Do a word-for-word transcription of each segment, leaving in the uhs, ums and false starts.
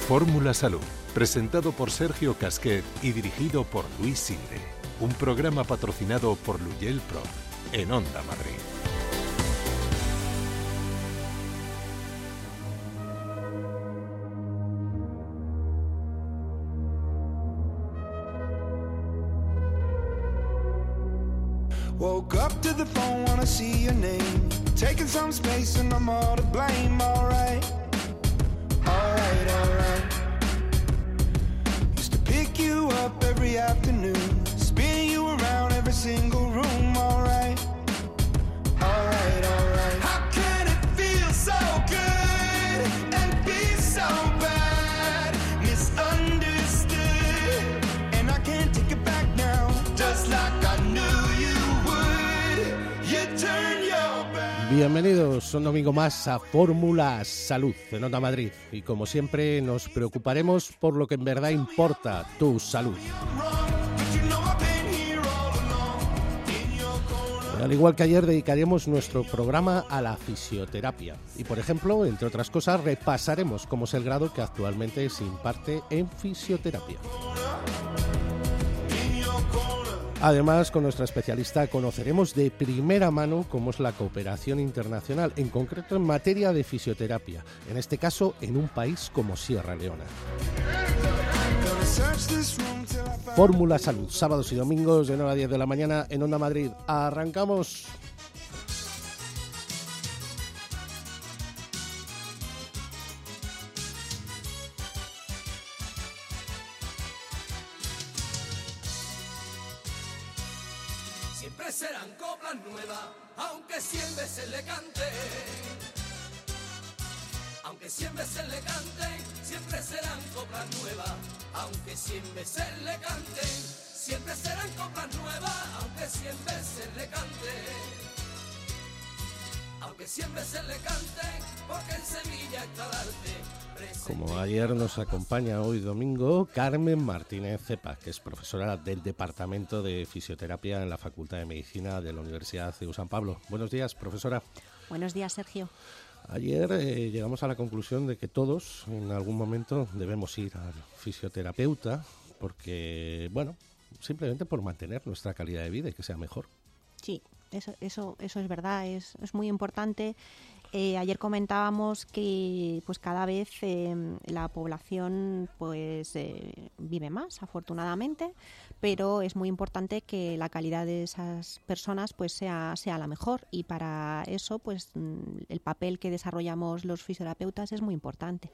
Fórmula Salud, presentado por Sergio Casquet y dirigido por Luis Sinde. Un programa patrocinado por Luyel Pro, en Onda Madrid. Woke up to the phone, wanna see your name. Taking some space and I'm all to blame. Alright, alright, alright. Used to pick you up every afternoon, spin you around every single room. Alright, alright, alright. How can it feel so good and be so bad? Misunderstood, and I can't take it back now. Just like I knew. Bienvenidos un domingo más a Fórmula Salud en Onda Madrid, y como siempre nos preocuparemos por lo que en verdad importa, tu salud. Al igual que ayer, dedicaremos nuestro programa a la fisioterapia y, por ejemplo, entre otras cosas, repasaremos cómo es el grado que actualmente se imparte en fisioterapia. Además, con nuestra especialista conoceremos de primera mano cómo es la cooperación internacional, en concreto en materia de fisioterapia, en este caso en un país como Sierra Leona. Fórmula Salud, sábados y domingos de nueve a diez de la mañana en Onda Madrid. ¡Arrancamos! Siempre serán coplas nuevas, aunque cien veces le cante. Aunque cien veces le cante, siempre serán coplas nuevas, aunque cien veces le cante. Siempre serán coplas nuevas, aunque cien veces le cante. Aunque cien veces le cante, porque en Sevilla está el arte. Como ayer, nos acompaña hoy domingo Carmen Martínez Cepa, que es profesora del Departamento de Fisioterapia en la Facultad de Medicina de la Universidad C E U San Pablo. Buenos días, profesora. Buenos días, Sergio. Ayer eh, llegamos a la conclusión de que todos en algún momento debemos ir al fisioterapeuta porque, bueno, simplemente por mantener nuestra calidad de vida y que sea mejor. Sí, eso, eso, eso es verdad, es, es muy importante. Eh, ayer comentábamos que pues cada vez eh, la población pues eh, vive más, afortunadamente, pero es muy importante que la calidad de esas personas pues sea, sea la mejor, y para eso pues el papel que desarrollamos los fisioterapeutas es muy importante.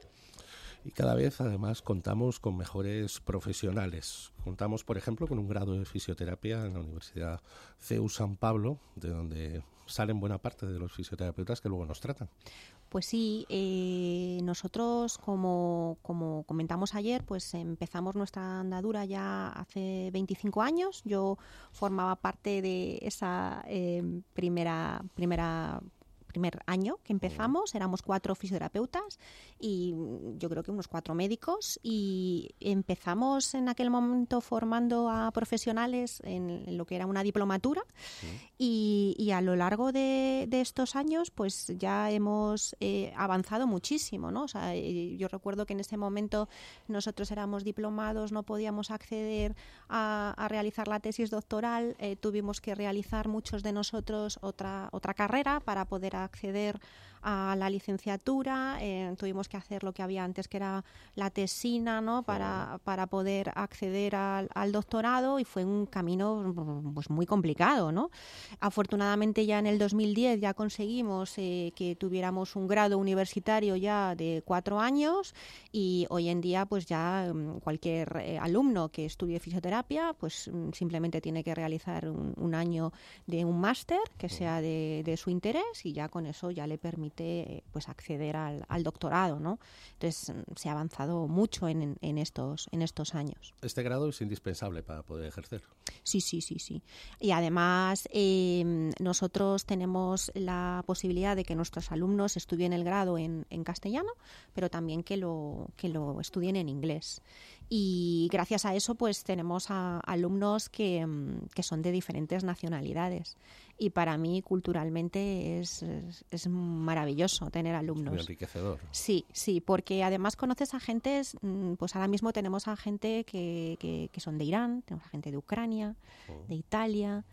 Y cada vez, además, contamos con mejores profesionales. Contamos, por ejemplo, con un grado de fisioterapia en la Universidad C E U San Pablo, de donde salen buena parte de los fisioterapeutas que luego nos tratan. Pues sí, eh, nosotros, como, como comentamos ayer, pues empezamos nuestra andadura ya hace veinticinco años. Yo formaba parte de esa eh, primera primera primer año que empezamos, éramos cuatro fisioterapeutas y yo creo que unos cuatro médicos, y empezamos en aquel momento formando a profesionales en, en lo que era una diplomatura. Sí. y, y a lo largo de, de estos años pues ya hemos eh, avanzado muchísimo, ¿no? O sea, yo recuerdo que en ese momento nosotros éramos diplomados, no podíamos acceder a, a realizar la tesis doctoral, eh, tuvimos que realizar muchos de nosotros otra, otra carrera para poder acceder a la licenciatura. Eh, tuvimos que hacer lo que había antes, que era la tesina, ¿no? Para, para poder acceder al, al doctorado, y fue un camino pues muy complicado, ¿no? Afortunadamente ya en el dos mil diez ya conseguimos eh, que tuviéramos un grado universitario ya de cuatro años, y hoy en día pues ya cualquier eh, alumno que estudie fisioterapia pues simplemente tiene que realizar un, un año de un máster que sea de, de su interés, y ya con eso ya le permite pues acceder al, al doctorado, ¿no? Entonces se ha avanzado mucho en, en estos en estos años. Este grado es indispensable para poder ejercer. Sí, sí, sí, sí. Y además eh, nosotros tenemos la posibilidad de que nuestros alumnos estudien el grado en, en castellano, pero también que lo que lo estudien en inglés. Y gracias a eso pues tenemos a alumnos que, que son de diferentes nacionalidades. y para mí culturalmente es, es, es maravilloso tener alumnos. Muy enriquecedor. Sí, sí, porque además conoces a gentes, pues ahora mismo tenemos a gente que, que, que son de Irán, tenemos a gente de Ucrania, oh. de Italia,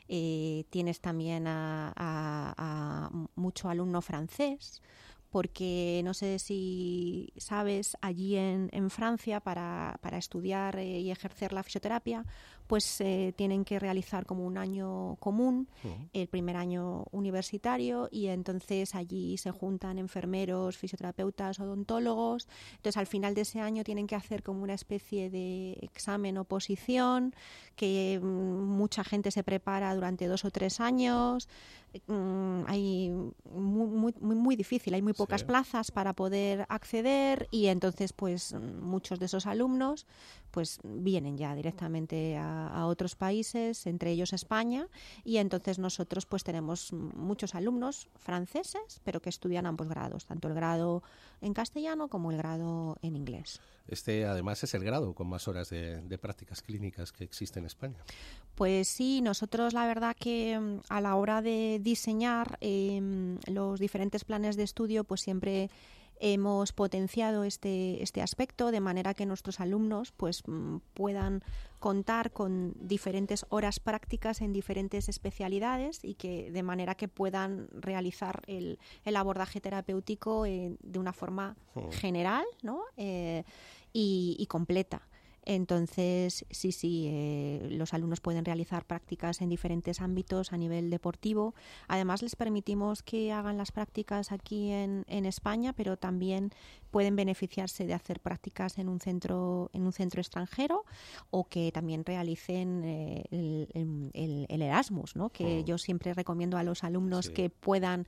eh, tienes también a, a, a mucho alumno francés, porque no sé si sabes, allí en, en Francia para, para estudiar eh, y ejercer la fisioterapia, pues eh, tienen que realizar como un año común, uh-huh. el primer año universitario, y entonces allí se juntan enfermeros, fisioterapeutas, odontólogos. Entonces al final de ese año tienen que hacer como una especie de examen oposición, que mm, mucha gente se prepara durante dos o tres años. Mm, hay muy, muy, muy, muy difícil, hay muy pocas sí. plazas para poder acceder, y entonces pues muchos de esos alumnos pues vienen ya directamente a, a otros países, entre ellos España, y entonces nosotros pues tenemos muchos alumnos franceses, pero que estudian ambos grados, tanto el grado en castellano como el grado en inglés. Este además es el grado con más horas de, de prácticas clínicas que existe en España. Pues sí, nosotros la verdad que a la hora de diseñar eh, los diferentes planes de estudio, pues siempre hemos potenciado este, este aspecto, de manera que nuestros alumnos pues puedan contar con diferentes horas prácticas en diferentes especialidades, y que de manera que puedan realizar el, el abordaje terapéutico eh, de una forma oh. general, ¿no? eh, y, y completa. Entonces, sí, sí, eh, los alumnos pueden realizar prácticas en diferentes ámbitos a nivel deportivo. Además, les permitimos que hagan las prácticas aquí en, en España, pero también pueden beneficiarse de hacer prácticas en un centro en un centro extranjero, o que también realicen eh, el, el, el Erasmus, ¿no? Que oh. yo siempre recomiendo a los alumnos sí. que puedan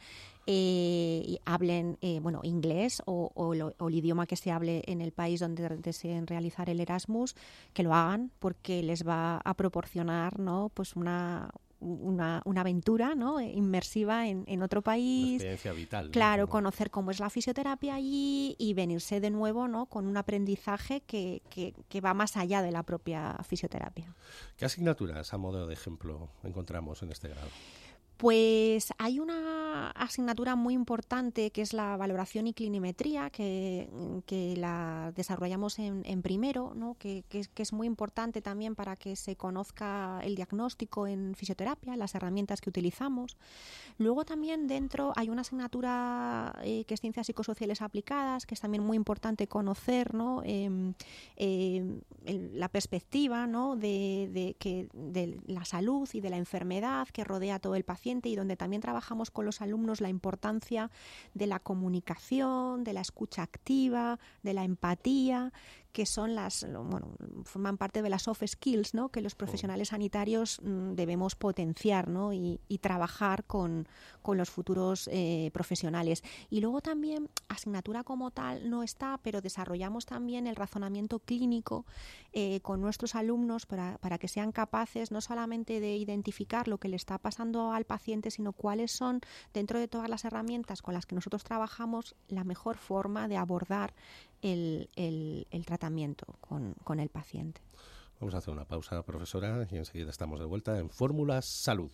eh, hablen eh, bueno inglés o, o, lo, o el idioma que se hable en el país donde deseen realizar el Erasmus, que lo hagan, porque les va a proporcionar, ¿no? pues una Una, una aventura, ¿no? inmersiva en, en otro país. Una experiencia vital. Claro, ¿no? conocer cómo es la fisioterapia allí y venirse de nuevo, ¿no? con un aprendizaje que, que, que va más allá de la propia fisioterapia. ¿Qué asignaturas, a modo de ejemplo, encontramos en este grado? Pues hay una asignatura muy importante que es la valoración y clinimetría, que, que la desarrollamos en, en primero, ¿no? que, que, que es muy importante también para que se conozca el diagnóstico en fisioterapia, las herramientas que utilizamos. Luego también dentro hay una asignatura eh, que es Ciencias Psicosociales Aplicadas, que es también muy importante conocer, ¿no? eh, eh, el, la perspectiva, ¿no? de, de, que, de la salud y de la enfermedad que rodea a todo el paciente, y donde también trabajamos con los alumnos la importancia de la comunicación, de la escucha activa, de la empatía, que son las, bueno, forman parte de las soft skills, ¿no? que los profesionales sanitarios mm, debemos potenciar, ¿no? y, y trabajar con, con los futuros eh, profesionales. Y luego también, asignatura como tal no está, pero desarrollamos también el razonamiento clínico eh, con nuestros alumnos para, para que sean capaces no solamente de identificar lo que le está pasando al paciente, sino cuáles son, dentro de todas las herramientas con las que nosotros trabajamos, la mejor forma de abordar el, el, el tratamiento con, con el paciente. Vamos a hacer una pausa, profesora, y enseguida estamos de vuelta en Fórmula Salud.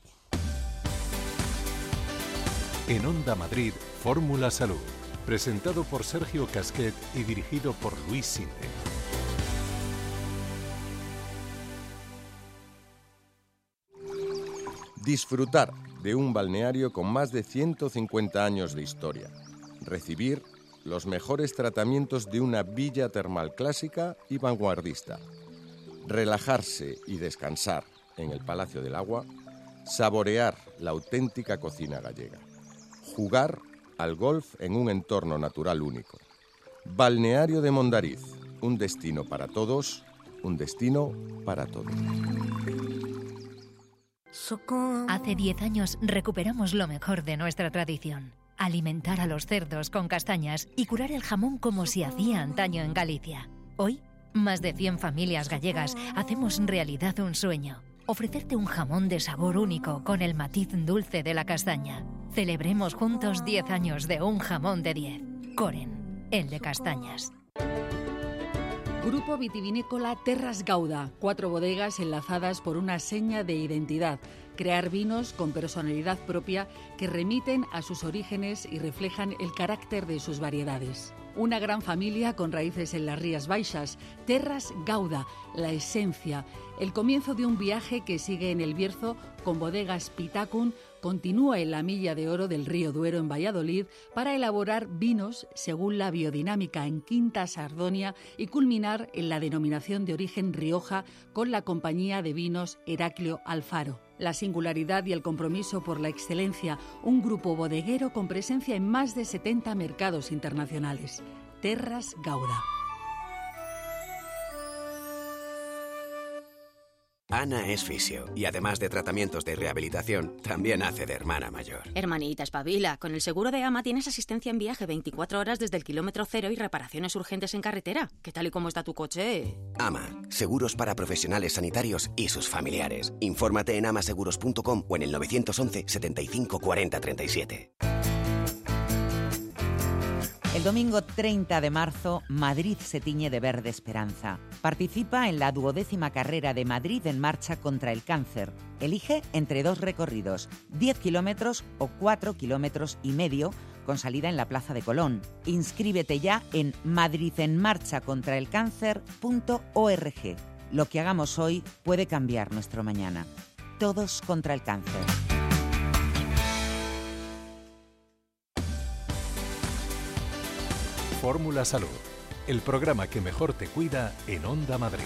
En Onda Madrid, Fórmula Salud, presentado por Sergio Casquet y dirigido por Luis Sinde. Disfrutar de un balneario con más de ciento cincuenta años de historia. Recibir los mejores tratamientos de una villa termal clásica y vanguardista. Relajarse y descansar en el Palacio del Agua. Saborear la auténtica cocina gallega. Jugar al golf en un entorno natural único. Balneario de Mondariz, un destino para todos, un destino para todos. Hace diez años recuperamos lo mejor de nuestra tradición. Alimentar a los cerdos con castañas y curar el jamón como se hacía antaño en Galicia. Hoy, más de cien familias gallegas hacemos realidad un sueño. Ofrecerte un jamón de sabor único con el matiz dulce de la castaña. Celebremos juntos diez años de un jamón de diez. Coren, el de castañas. Grupo vitivinícola Terras Gauda, cuatro bodegas enlazadas por una seña de identidad. crear vinos con personalidad propia que remiten a sus orígenes y reflejan el carácter de sus variedades. Una gran familia con raíces en las Rías Baixas, Terras Gauda, la esencia, el comienzo de un viaje que sigue en el Bierzo con bodegas Pitacun, continúa en la milla de oro del río Duero en Valladolid para elaborar vinos según la biodinámica en Quinta Sardonia y culminar en la denominación de origen Rioja con la compañía de vinos Heraclio Alfaro. La singularidad y el compromiso por la excelencia, un grupo bodeguero con presencia en más de setenta mercados internacionales. Terras Gauda. Ana es fisio y además de tratamientos de rehabilitación, también hace de hermana mayor. Hermanita, espabila. Con el seguro de AMA tienes asistencia en viaje veinticuatro horas desde el kilómetro cero y reparaciones urgentes en carretera. ¿Qué tal y cómo está tu coche? AMA, seguros para profesionales sanitarios y sus familiares. Infórmate en amaseguros punto com o en el nueve once setenta y cinco cuarenta treinta y siete. El domingo treinta de marzo, Madrid se tiñe de verde esperanza. Participa en la duodécima carrera de Madrid en marcha contra el cáncer. Elige entre dos recorridos, diez kilómetros o cuatro kilómetros y medio, con salida en la Plaza de Colón. Inscríbete ya en madrid en marcha contra el cáncer punto org. Lo que hagamos hoy puede cambiar nuestro mañana. Todos contra el cáncer. Fórmula Salud, el programa que mejor te cuida en Onda Madrid.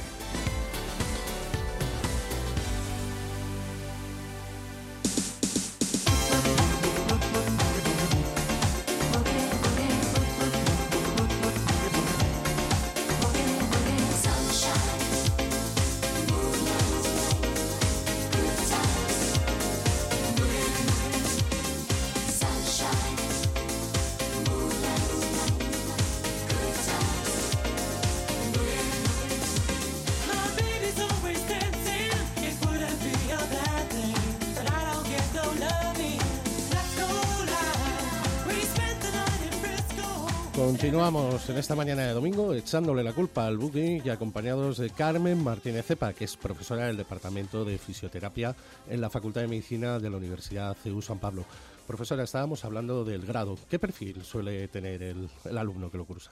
Continuamos en esta mañana de domingo echándole la culpa al booking y acompañados de Carmen Martínez Cepa, que es profesora del Departamento de Fisioterapia en la Facultad de Medicina de la Universidad C E U San Pablo. Profesora, estábamos hablando del grado. ¿Qué perfil suele tener el, el alumno que lo cursa?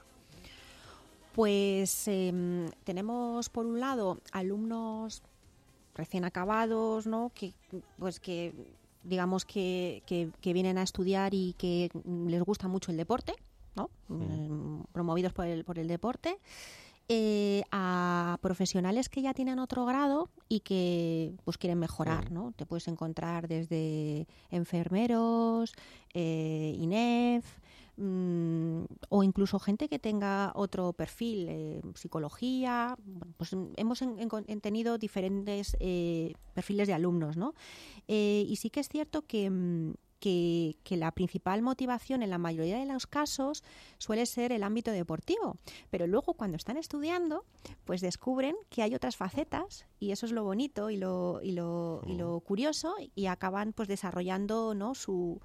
Pues eh, tenemos por un lado alumnos recién acabados, ¿no? Que pues que digamos que, que, que vienen a estudiar y que les gusta mucho el deporte, ¿no? Mm. Promovidos por el, por el deporte, eh, a profesionales que ya tienen otro grado y que pues quieren mejorar, ¿no? Te puedes encontrar desde enfermeros, eh, I N E F, mmm, o incluso gente que tenga otro perfil, eh, psicología. Bueno, pues hemos en, en, tenido diferentes eh, perfiles de alumnos, ¿no? Eh, y sí que es cierto que Que, que la principal motivación en la mayoría de los casos suele ser el ámbito deportivo, pero luego cuando están estudiando pues descubren que hay otras facetas y eso es lo bonito y lo, y lo, y lo curioso, y acaban pues desarrollando, ¿no? su,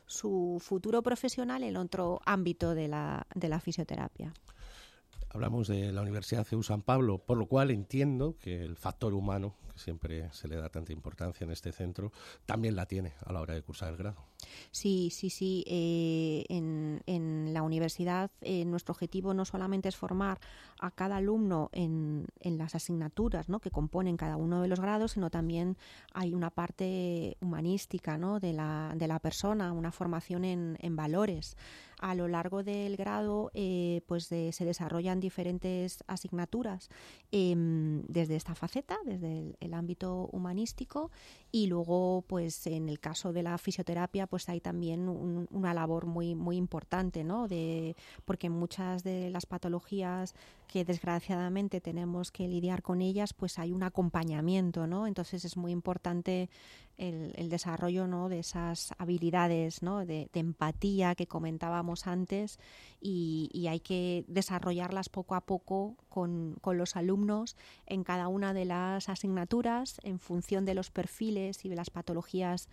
su futuro profesional en otro ámbito de la, de la fisioterapia. Hablamos de la Universidad C E U San Pablo, por lo cual entiendo que el factor humano, que siempre se le da tanta importancia en este centro, también la tiene a la hora de cursar el grado. Sí, sí, sí. Eh, en, en la universidad eh, nuestro objetivo no solamente es formar a cada alumno en, en las asignaturas, ¿no? que componen cada uno de los grados, sino también hay una parte humanística, ¿no? de, la, de la persona, una formación en, en valores. A lo largo del grado eh, pues de, se desarrollan diferentes asignaturas eh, desde esta faceta, desde el, el ámbito humanístico, y luego pues en el caso de la fisioterapia pues hay también un, una labor muy muy importante, ¿no? de porque muchas de las patologías que desgraciadamente tenemos que lidiar con ellas, pues hay un acompañamiento, ¿no? Entonces es muy importante el, el desarrollo, ¿no? de esas habilidades, ¿no? de, de empatía que comentábamos antes, y, y hay que desarrollarlas poco a poco con, con los alumnos en cada una de las asignaturas en función de los perfiles y de las patologías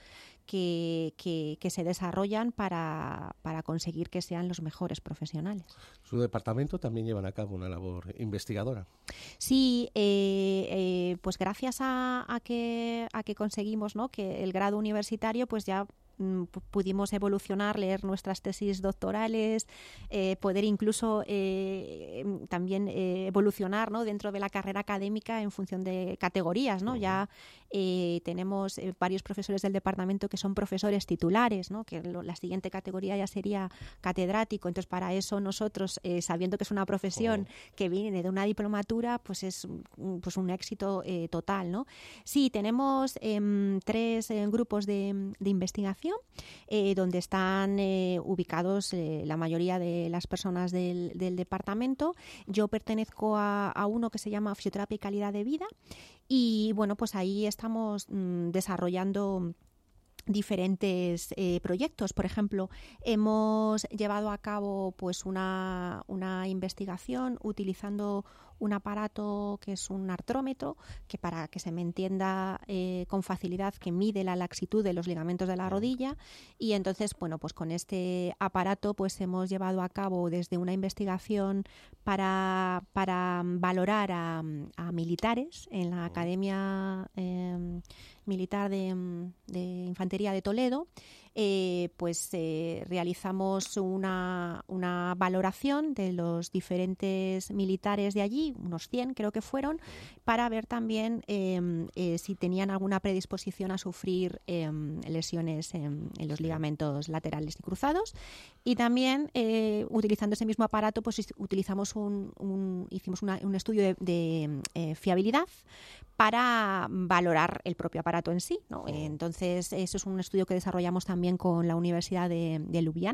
que, que, que se desarrollan para, para conseguir que sean los mejores profesionales. Su departamento también llevan a cabo una labor investigadora. Sí, eh, eh, pues gracias a, a, que, a que conseguimos, ¿no?, que el grado universitario pues ya pudimos evolucionar, leer nuestras tesis doctorales, eh, poder incluso eh, también eh, evolucionar, ¿no?, dentro de la carrera académica en función de categorías, ¿no? Uh-huh. Ya eh, tenemos eh, varios profesores del departamento que son profesores titulares, ¿no?, que lo, la siguiente categoría ya sería catedrático. Entonces, para eso nosotros, eh, sabiendo que es una profesión uh-huh. que viene de una diplomatura, pues es pues un éxito eh, total, ¿no? Sí, tenemos eh, tres eh, grupos de, de investigación Eh, donde están eh, ubicados eh, la mayoría de las personas del, del departamento. Yo pertenezco a, a uno que se llama Fisioterapia y Calidad de Vida y bueno, pues ahí estamos mmm, desarrollando diferentes eh, proyectos. Por ejemplo, hemos llevado a cabo pues una, una investigación utilizando un aparato que es un artrómetro, que para que se me entienda eh, con facilidad, que mide la laxitud de los ligamentos de la rodilla, y entonces, bueno, pues con este aparato pues hemos llevado a cabo desde una investigación para, para valorar a, a militares en la Academia eh, Militar de, de Infantería de Toledo. Eh, pues eh, realizamos una, una valoración de los diferentes militares de allí, unos cien creo que fueron, para ver también eh, eh, si tenían alguna predisposición a sufrir eh, lesiones en, en los ligamentos laterales y cruzados. Y también eh, utilizando ese mismo aparato pues utilizamos un, un hicimos una, un estudio de, de eh, fiabilidad para valorar el propio aparato en sí, ¿no? Entonces, eso es un estudio que desarrollamos también con la Universidad de, de Ljubljana.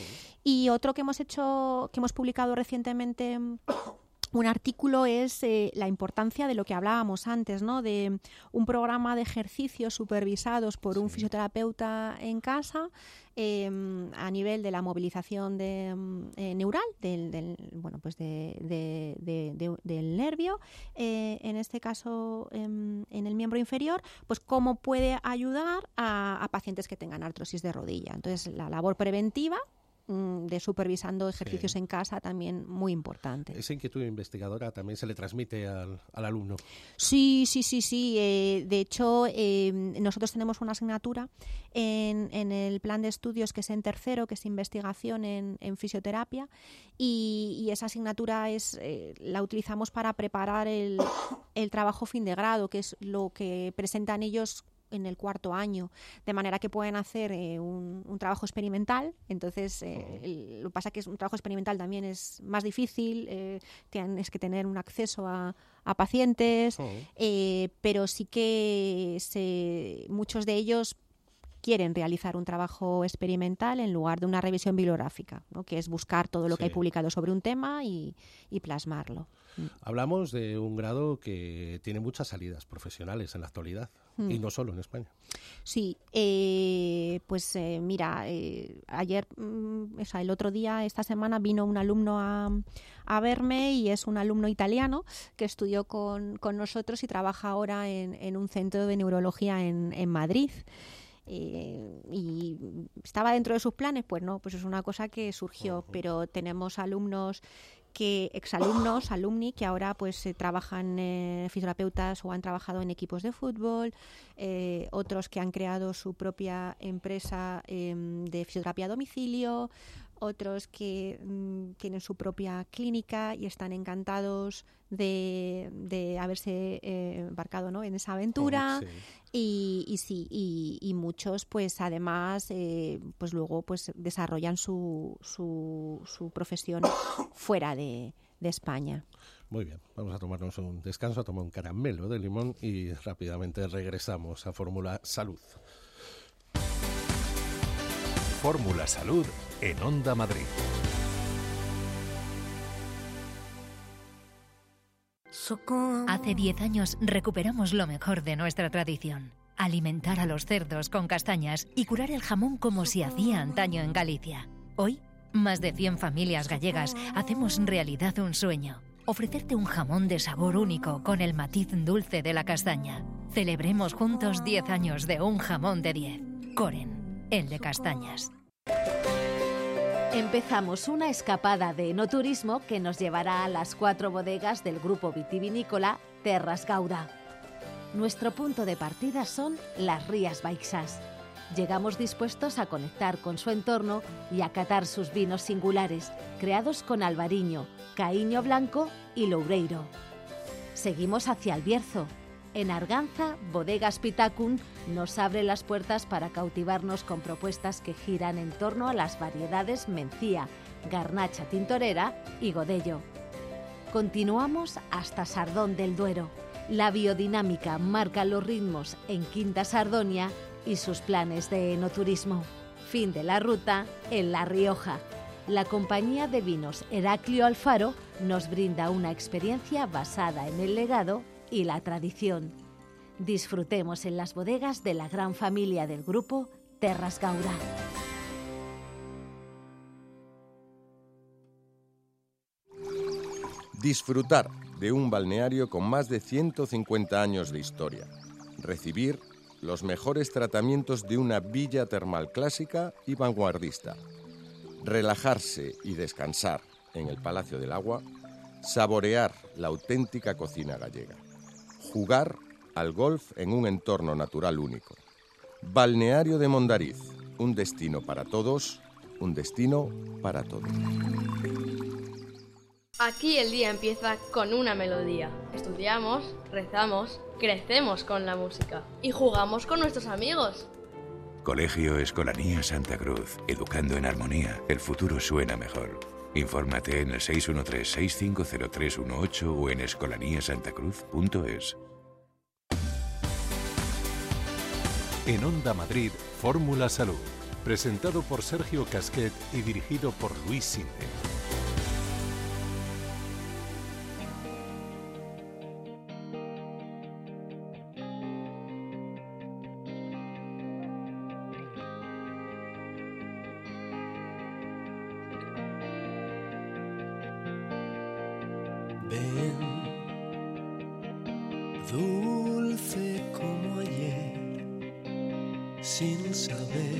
Y otro que hemos hecho, que hemos publicado recientemente, un artículo, es eh, la importancia de lo que hablábamos antes, ¿no?, de un programa de ejercicios supervisados por un fisioterapeuta en casa, eh, a nivel de la movilización de, eh, neural del, del, bueno, pues de, de, de, de, del nervio, eh, en este caso eh, en el miembro inferior, pues cómo puede ayudar a, a pacientes que tengan artrosis de rodilla. Entonces, la labor preventiva de supervisando ejercicios sí. en casa también muy importante. Esa inquietud investigadora también se le transmite al, al alumno. Sí, sí, sí, sí. Eh, de hecho, eh, nosotros tenemos una asignatura en, en el plan de estudios que es en tercero, que es investigación en, en fisioterapia, y, y esa asignatura es eh, la utilizamos para preparar el, el trabajo fin de grado, que es lo que presentan ellos en el cuarto año, de manera que pueden hacer eh, un, un trabajo experimental. Entonces, eh, el, lo que pasa es que es un trabajo experimental también es más difícil, eh, tienes que tener un acceso a, a pacientes, eh, pero sí que se, muchos de ellos quieren realizar un trabajo experimental en lugar de una revisión bibliográfica, ¿no?, que es buscar todo lo sí. que hay publicado sobre un tema y, y plasmarlo. Hablamos de un grado que tiene muchas salidas profesionales en la actualidad, mm. y no solo en España. Sí, eh, pues eh, mira, eh, ayer, mm, o sea, el otro día, esta semana, vino un alumno a, a verme, y es un alumno italiano que estudió con, con nosotros y trabaja ahora en, en un centro de neurología en, en Madrid. Eh, y estaba dentro de sus planes, pues no, pues es una cosa que surgió, uh-huh. pero tenemos alumnos que exalumnos, alumni, que ahora pues eh, trabajan eh, fisioterapeutas o han trabajado en equipos de fútbol, eh, otros que han creado su propia empresa eh, de fisioterapia a domicilio, otros que mm, tienen su propia clínica y están encantados de, de haberse eh, embarcado, ¿no?, en esa aventura. Oh, sí. Y, y sí, y, y muchos pues además eh, pues luego pues desarrollan su, su, su profesión fuera de, de España. Muy bien, vamos a tomarnos un descanso, a tomar un caramelo de limón y rápidamente regresamos a Fórmula Salud. Fórmula Salud en Onda Madrid. Hace diez años recuperamos lo mejor de nuestra tradición. Alimentar a los cerdos con castañas y curar el jamón como se hacía antaño en Galicia. Hoy, más de cien familias gallegas hacemos realidad un sueño. Ofrecerte un jamón de sabor único con el matiz dulce de la castaña. Celebremos juntos diez años de un jamón de diez. Coren, el de Castañas. Empezamos una escapada de enoturismo que nos llevará a las cuatro bodegas del grupo vitivinícola Terras Gauda. Nuestro punto de partida son las Rías Baixas. Llegamos dispuestos a conectar con su entorno y a catar sus vinos singulares, creados con albariño, caíño blanco y loureiro. Seguimos hacia el Bierzo. En Arganza, Bodegas Pitacun nos abre las puertas para cautivarnos con propuestas que giran en torno a las variedades Mencía, Garnacha Tintorera y Godello. Continuamos hasta Sardón del Duero. La biodinámica marca los ritmos en Quinta Sardonia y sus planes de enoturismo. Fin de la ruta en La Rioja. La compañía de vinos Heraclio Alfaro nos brinda una experiencia basada en el legado y la tradición. Disfrutemos en las bodegas de la gran familia del grupo Terras Gauda. Disfrutar de un balneario con más de ciento cincuenta años de historia. Recibir los mejores tratamientos de una villa termal clásica y vanguardista. Relajarse y descansar en el Palacio del Agua. Saborear la auténtica cocina gallega. Jugar al golf en un entorno natural único. Balneario de Mondariz, un destino para todos, un destino para todos. Aquí el día empieza con una melodía. Estudiamos, rezamos, crecemos con la música y jugamos con nuestros amigos. Colegio Escolanía Santa Cruz. Educando en armonía, el futuro suena mejor. Infórmate en el seis uno tres, seis cinco cero tres uno ocho o en escolanía santa cruz punto es. En Onda Madrid, Fórmula Salud. Presentado por Sergio Casquet y dirigido por Luis Sinde. Ven, dulce como ayer, sin saber,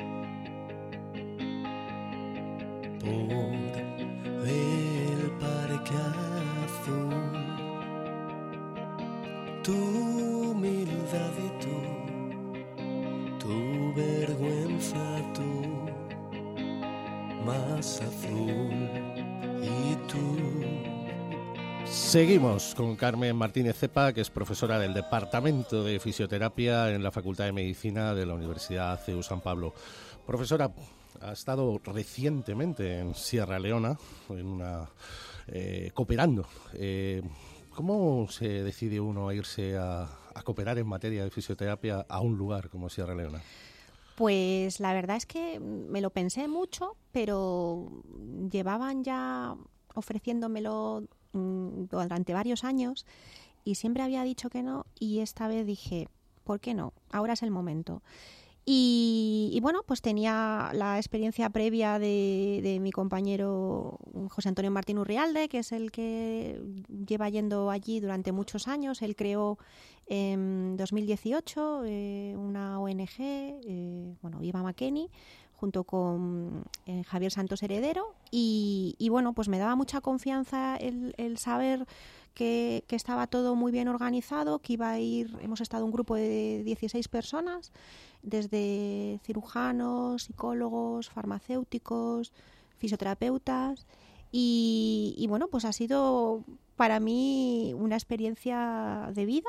por el parque azul, tu humildad y tú, tu vergüenza, tú, más azul y tú. Seguimos con Carmen Martínez Cepa, que es profesora del Departamento de Fisioterapia en la Facultad de Medicina de la Universidad C E U San Pablo. Profesora, ha estado recientemente en Sierra Leona, en una, eh, cooperando. Eh, ¿Cómo se decide uno a irse a, a cooperar en materia de fisioterapia a un lugar como Sierra Leona? Pues la verdad es que me lo pensé mucho, pero llevaban ya ofreciéndomelo durante varios años y siempre había dicho que no, y esta vez dije, ¿por qué no? Ahora es el momento. Y, y bueno, pues tenía la experiencia previa de, de mi compañero José Antonio Martín Urrialde, que es el que lleva yendo allí durante muchos años. Él creó en dos mil dieciocho eh, una O N G, eh, bueno, Viva Makeni, junto con eh, Javier Santos Heredero, y, y bueno, pues me daba mucha confianza el, el saber que, que estaba todo muy bien organizado, que iba a ir, hemos estado un grupo de dieciséis personas, desde cirujanos, psicólogos, farmacéuticos, fisioterapeutas, y, y bueno, pues ha sido para mí una experiencia de vida.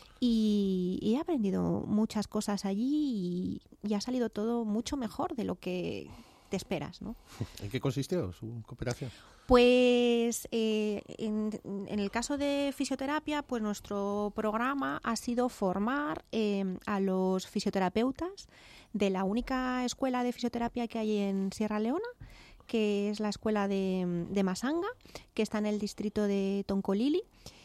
Y, y he aprendido muchas cosas allí y, y ha salido todo mucho mejor de lo que te esperas, ¿no? ¿En qué consistió su cooperación? Pues eh, en, en el caso de fisioterapia, pues nuestro programa ha sido formar eh, a los fisioterapeutas de la única escuela de fisioterapia que hay en Sierra Leona, que es la escuela de, de Masanga, que está en el distrito de Toncolili.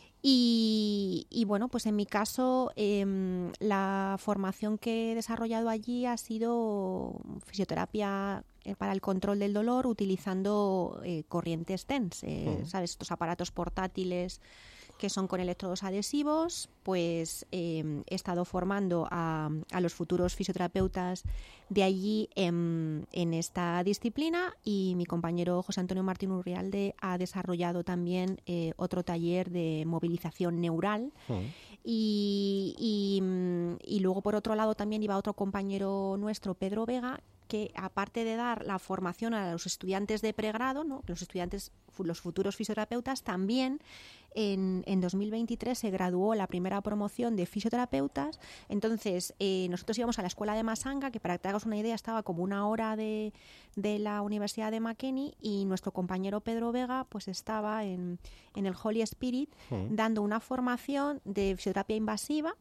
Y, y bueno, pues en mi caso eh, la formación que he desarrollado allí ha sido fisioterapia para el control del dolor utilizando eh, corrientes TENS, eh, uh-huh. ¿sabes? Estos aparatos portátiles que son con electrodos adhesivos, pues eh, he estado formando a, a los futuros fisioterapeutas de allí en, en esta disciplina, y mi compañero José Antonio Martín Urrialde ha desarrollado también eh, otro taller de movilización neural. Uh-huh. y, y, y luego, por otro lado, también iba otro compañero nuestro, Pedro Vega, que aparte de dar la formación a los estudiantes de pregrado, ¿no?, los estudiantes, los futuros fisioterapeutas, también en, en dos mil veintitrés se graduó la primera promoción de fisioterapeutas. Entonces, eh, nosotros íbamos a la escuela de Masanga, que para que te hagas una idea estaba como una hora de, de la Universidad de Makeni, y nuestro compañero Pedro Vega pues estaba en, en el Holy Spirit sí. dando una formación de fisioterapia invasiva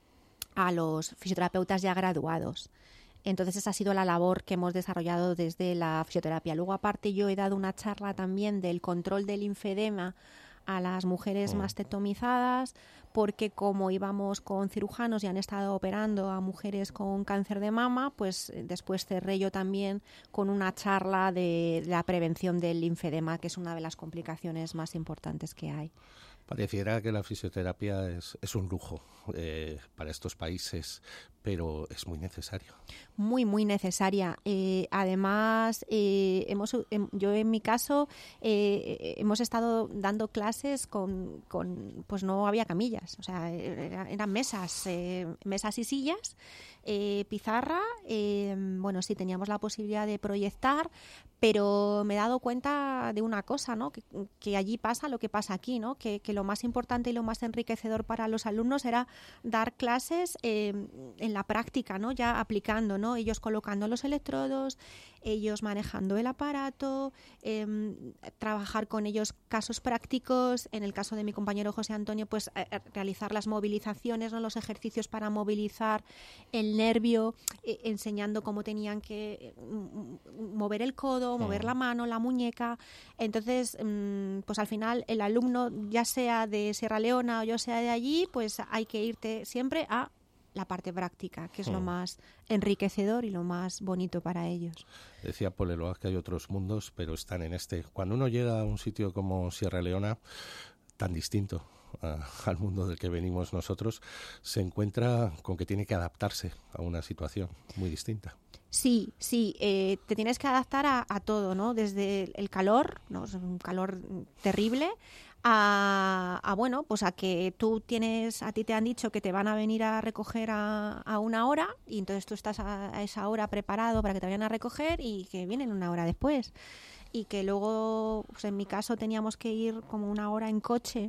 a los fisioterapeutas ya graduados. Entonces esa ha sido la labor que hemos desarrollado desde la fisioterapia. Luego, aparte, yo he dado una charla también del control del linfedema a las mujeres oh. mastectomizadas, porque como íbamos con cirujanos y han estado operando a mujeres con cáncer de mama, pues después cerré yo también con una charla de la prevención del linfedema, que es una de las complicaciones más importantes que hay. Pareciera que la fisioterapia es, es un lujo eh, para estos países, pero es muy necesario. Muy, muy necesaria. Eh, además, eh, hemos, eh, yo en mi caso eh, hemos estado dando clases con, con, pues no había camillas, o sea, era, eran mesas, eh, mesas y sillas, eh, pizarra, eh, bueno, sí teníamos la posibilidad de proyectar, pero me he dado cuenta de una cosa, ¿no? Que, que allí pasa lo que pasa aquí, ¿no? Que, que lo más importante y lo más enriquecedor para los alumnos era dar clases eh, en la práctica, ¿no? Ya aplicando, ¿no? Ellos colocando los electrodos, ellos manejando el aparato, eh, trabajar con ellos casos prácticos. En el caso de mi compañero José Antonio, pues eh, realizar las movilizaciones, ¿no? Los ejercicios para movilizar el nervio, eh, enseñando cómo tenían que mm, mover el codo, mover la mano, la muñeca. Entonces, mm, pues al final el alumno, ya sea de Sierra Leona o yo sea de allí, pues hay que irte siempre a la parte práctica, que es mm. lo más enriquecedor y lo más bonito para ellos. Decía Paul Eloy que hay otros mundos, pero están en este. Cuando uno llega a un sitio como Sierra Leona, tan distinto a, al mundo del que venimos nosotros, se encuentra con que tiene que adaptarse a una situación muy distinta. Sí, sí, eh, te tienes que adaptar a, a todo, ¿no? Desde el calor, ¿no? Es un calor terrible, a, a bueno, pues a que tú tienes, a ti te han dicho que te van a venir a recoger a, a una hora, y entonces tú estás a, a esa hora preparado para que te vayan a recoger, y que vienen una hora después, y que luego, pues en mi caso teníamos que ir como una hora en coche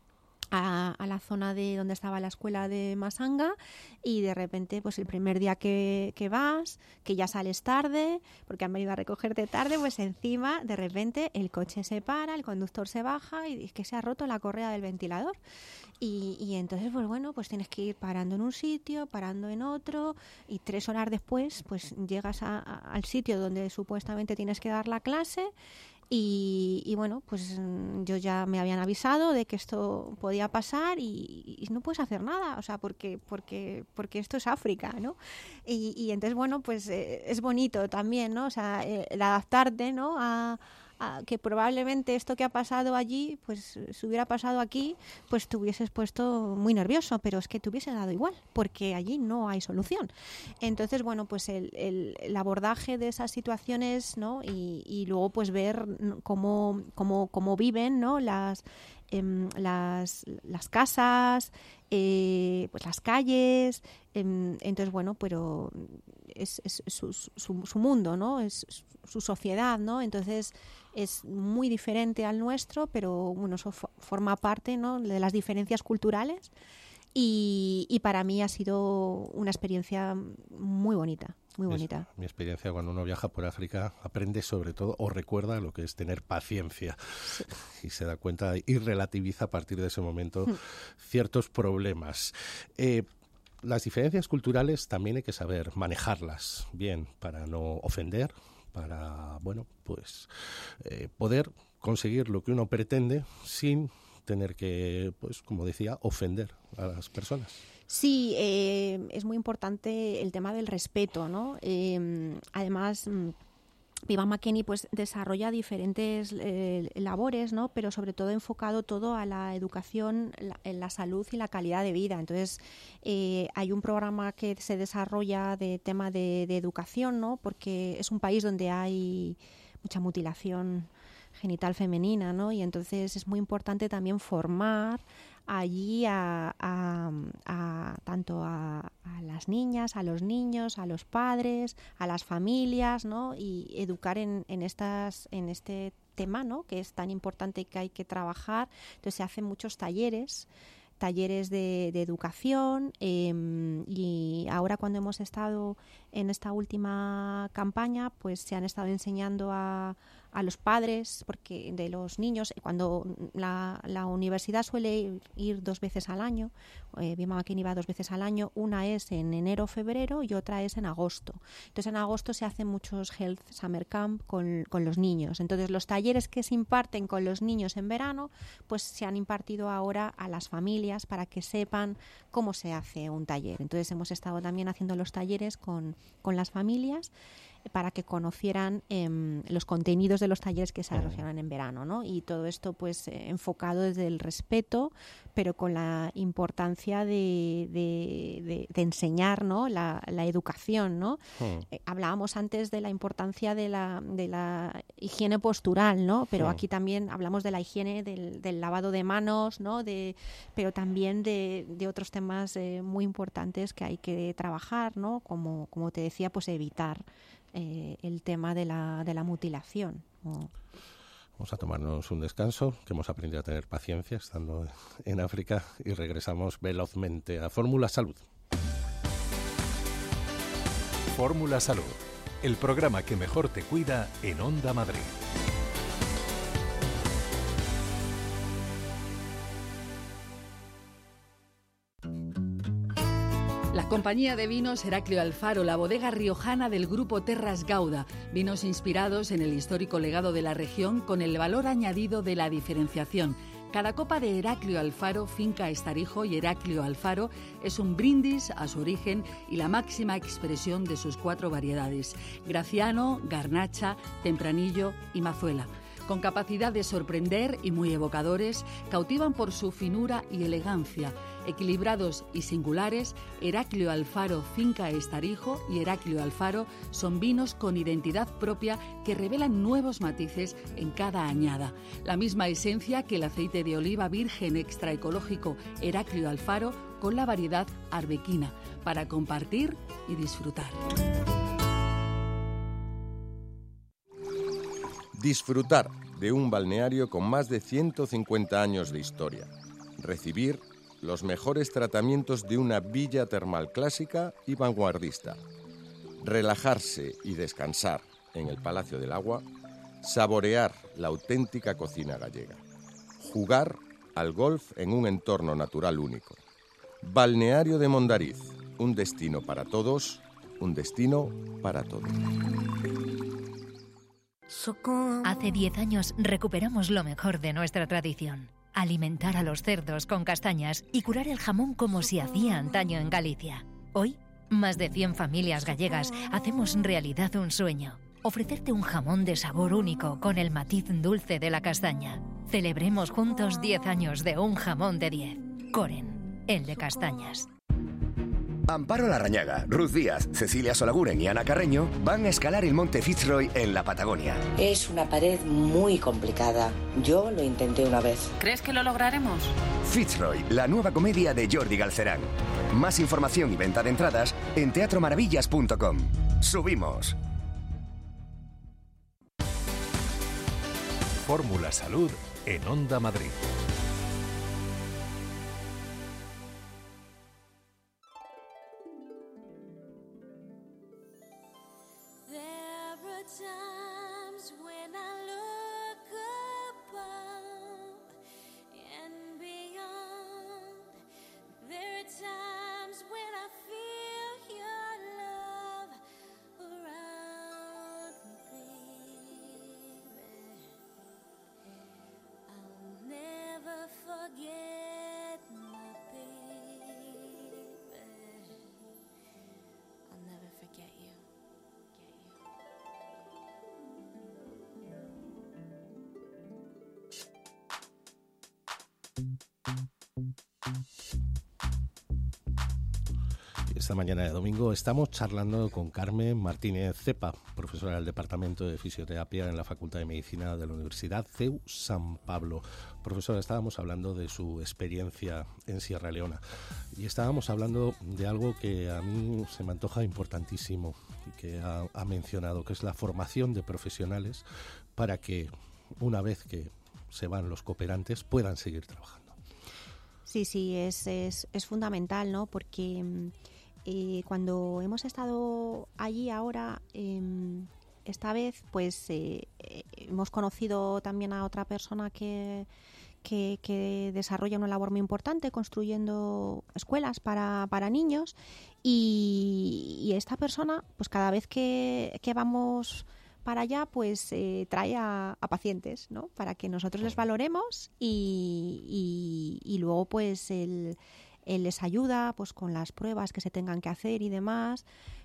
A, a la zona de donde estaba la escuela de Masanga, y de repente pues el primer día que, que vas, que ya sales tarde porque han venido a recogerte tarde, pues encima de repente el coche se para, el conductor se baja y es que se ha roto la correa del ventilador, y, y entonces pues bueno, pues tienes que ir parando en un sitio, parando en otro, y tres horas después pues llegas a, a, al sitio donde supuestamente tienes que dar la clase. Y, y bueno, pues yo ya me habían avisado de que esto podía pasar, y, y no puedes hacer nada, o sea, porque porque porque esto es África, ¿no? Y, y entonces, bueno, pues eh, es bonito también, ¿no? O sea, eh, el adaptarte, ¿no? A, a que probablemente esto que ha pasado allí, pues si hubiera pasado aquí, pues te hubieses puesto muy nervioso, pero es que te hubiese dado igual, porque allí no hay solución. Entonces, bueno, pues el, el, el abordaje de esas situaciones, ¿no? Y, y luego pues ver cómo, cómo, cómo viven, ¿no? Las, eh, las, las casas, eh, pues las calles. Eh, entonces, bueno, pero es, es su, su, su mundo, ¿no? Es su sociedad, ¿no? Entonces es muy diferente al nuestro, pero bueno, eso forma parte, ¿no? De las diferencias culturales, y, y para mí ha sido una experiencia muy bonita, muy bonita. Es, mi experiencia cuando uno viaja por África, aprende sobre todo o recuerda lo que es tener paciencia, sí. Y se da cuenta y relativiza a partir de ese momento mm. ciertos problemas. Eh, las diferencias culturales también hay que saber manejarlas bien para no ofender, para, bueno, pues eh, poder conseguir lo que uno pretende sin tener que, pues como decía, ofender a las personas. Sí, eh, es muy importante el tema del respeto, ¿no? Eh, además, Viva McKenney pues desarrolla diferentes eh, labores, ¿no? Pero sobre todo enfocado todo a la educación, la, en la salud y la calidad de vida. Entonces eh, hay un programa que se desarrolla de tema de, de educación, ¿no? Porque es un país donde hay mucha mutilación genital femenina, ¿no? Y entonces es muy importante también formar allí a, a, a tanto a, a las niñas, a los niños, a los padres, a las familias, ¿no? Y educar en, en estas en este tema, ¿no? Que es tan importante y que hay que trabajar. Entonces se hacen muchos talleres talleres de, de educación eh, y ahora cuando hemos estado en esta última campaña pues se han estado enseñando a, a los padres porque de los niños cuando la, la universidad suele ir, ir dos veces al año, eh, Viva McKenney va dos veces al año, una es en enero febrero y otra es en agosto. Entonces en agosto se hacen muchos Health Summer Camp con, con los niños. Entonces los talleres que se imparten con los niños en verano pues se han impartido ahora a las familias para que sepan cómo se hace un taller. Entonces hemos estado también haciendo los talleres con, con las familias para que conocieran eh, los contenidos de los talleres que se desarrollan en verano, ¿no? Y todo esto pues eh, enfocado desde el respeto, pero con la importancia de, de, de, de enseñar, ¿no? la, la educación, ¿no? Mm. Eh, hablábamos antes de la importancia de la, de la higiene postural, ¿no? Pero mm. aquí también hablamos de la higiene del, del lavado de manos, ¿no? De, pero también de, de otros temas eh, muy importantes que hay que trabajar, ¿no? Como, como te decía, pues evitar Eh, el tema de la, de la mutilación. Oh. Vamos a tomarnos un descanso, que hemos aprendido a tener paciencia estando en África y regresamos velozmente a Fórmula Salud. Fórmula Salud, el programa que mejor te cuida en Onda Madrid. La compañía de vinos Heraclio Alfaro, la bodega riojana del grupo Terras Gauda, vinos inspirados en el histórico legado de la región con el valor añadido de la diferenciación. Cada copa de Heraclio Alfaro, Finca Estarijo y Heraclio Alfaro es un brindis a su origen y la máxima expresión de sus cuatro variedades: Graciano, Garnacha, Tempranillo y Mazuela. Con capacidad de sorprender y muy evocadores, cautivan por su finura y elegancia. Equilibrados y singulares, Heraclio Alfaro Finca Estarijo y Heraclio Alfaro son vinos con identidad propia que revelan nuevos matices en cada añada. La misma esencia que el aceite de oliva virgen extra ecológico Heraclio Alfaro con la variedad arbequina, para compartir y disfrutar. Disfrutar de un balneario con más de ciento cincuenta años de historia. Recibir los mejores tratamientos de una villa termal clásica y vanguardista. Relajarse y descansar en el Palacio del Agua. Saborear la auténtica cocina gallega. Jugar al golf en un entorno natural único. Balneario de Mondariz, un destino para todos, un destino para todos. Hace diez años recuperamos lo mejor de nuestra tradición. Alimentar a los cerdos con castañas y curar el jamón como se hacía antaño en Galicia. Hoy, más de cien familias gallegas hacemos realidad un sueño. Ofrecerte un jamón de sabor único con el matiz dulce de la castaña. Celebremos juntos diez años de un jamón de diez. Coren, el de castañas. Amparo Larrañaga, Ruth Díaz, Cecilia Solaguren y Ana Carreño van a escalar el monte Fitzroy en la Patagonia. Es una pared muy complicada. Yo lo intenté una vez. ¿Crees que lo lograremos? Fitzroy, la nueva comedia de Jordi Galcerán. Más información y venta de entradas en teatro maravillas punto com. ¡Subimos! Fórmula Salud en Onda Madrid. Esta mañana de domingo estamos charlando con Carmen Martínez Cepa, profesora del Departamento de Fisioterapia en la Facultad de Medicina de la Universidad C E U San Pablo. Profesora, estábamos hablando de su experiencia en Sierra Leona y estábamos hablando de algo que a mí se me antoja importantísimo y que ha, ha mencionado, que es la formación de profesionales para que una vez que se van los cooperantes puedan seguir trabajando. Sí, sí, es, es, es fundamental, ¿no? Porque eh, cuando hemos estado allí ahora, eh, esta vez, pues eh, hemos conocido también a otra persona que, que, que desarrolla una labor muy importante construyendo escuelas para, para niños y, y esta persona, pues cada vez que, que vamos para allá, pues eh, trae a, a pacientes, ¿no? Para que nosotros les valoremos y, y, y luego pues él, él les ayuda pues con las pruebas que se tengan que hacer y demás.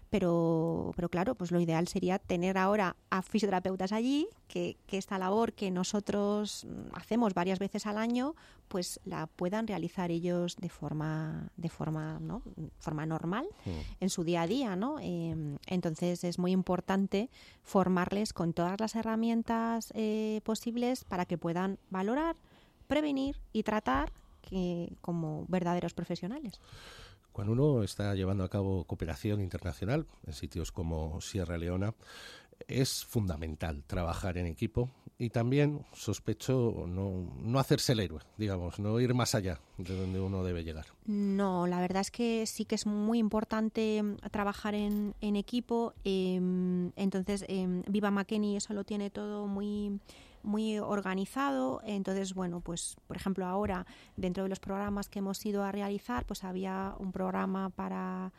Pero, pero claro, pues lo ideal sería tener ahora a fisioterapeutas allí, que, que esta labor que nosotros hacemos varias veces al año, pues la puedan realizar ellos de forma, de forma, ¿no? forma normal, sí. en su día a día, ¿no? Eh, entonces es muy importante formarles con todas las herramientas eh, posibles para que puedan valorar, prevenir y tratar que, como verdaderos profesionales. Cuando uno está llevando a cabo cooperación internacional en sitios como Sierra Leona, es fundamental trabajar en equipo y también, sospecho, no, no hacerse el héroe, digamos, no ir más allá de donde uno debe llegar. No, la verdad es que sí que es muy importante trabajar en, en equipo. Eh, entonces, eh, Viva McKenney eso lo tiene todo muy... muy organizado. Entonces, bueno, pues por ejemplo ahora dentro de los programas que hemos ido a realizar, pues había un programa para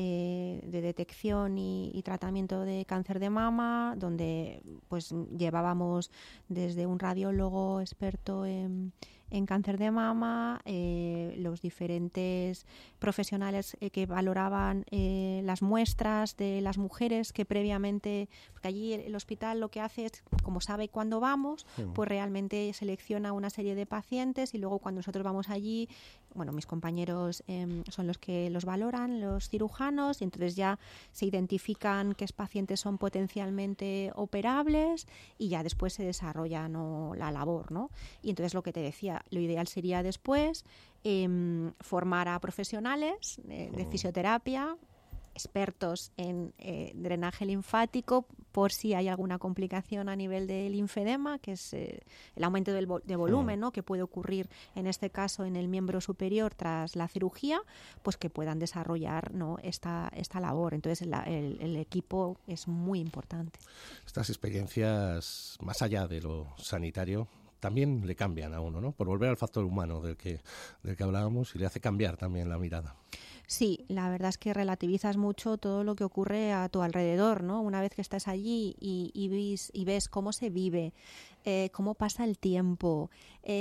eh, de detección y, y tratamiento de cáncer de mama, donde pues llevábamos desde un radiólogo experto en, en cáncer de mama, eh, los diferentes profesionales eh, que valoraban eh, las muestras de las mujeres que previamente, porque allí el, el hospital lo que hace es, como sabe cuándo vamos, sí. pues realmente selecciona una serie de pacientes y luego cuando nosotros vamos allí, bueno, mis compañeros eh, son los que los valoran, los cirujanos, y entonces ya se identifican qué pacientes son potencialmente operables y ya después se desarrolla, ¿no?, la labor, ¿no? Y entonces lo que te decía, lo ideal sería después eh, formar a profesionales eh, de fisioterapia, expertos en eh, drenaje linfático, por si hay alguna complicación a nivel del linfedema, que es eh, el aumento del vo- de volumen, ¿no?, que puede ocurrir en este caso en el miembro superior tras la cirugía, pues que puedan desarrollar, ¿no?, esta, esta labor. Entonces la, el, el equipo es muy importante. Estas experiencias, más allá de lo sanitario, también le cambian a uno, ¿no? Por volver al factor humano del que, del que hablábamos, y le hace cambiar también la mirada. Sí, la verdad es que relativizas mucho todo lo que ocurre a tu alrededor, ¿no? Una vez que estás allí y, y, ves, y ves cómo se vive, eh, cómo pasa el tiempo,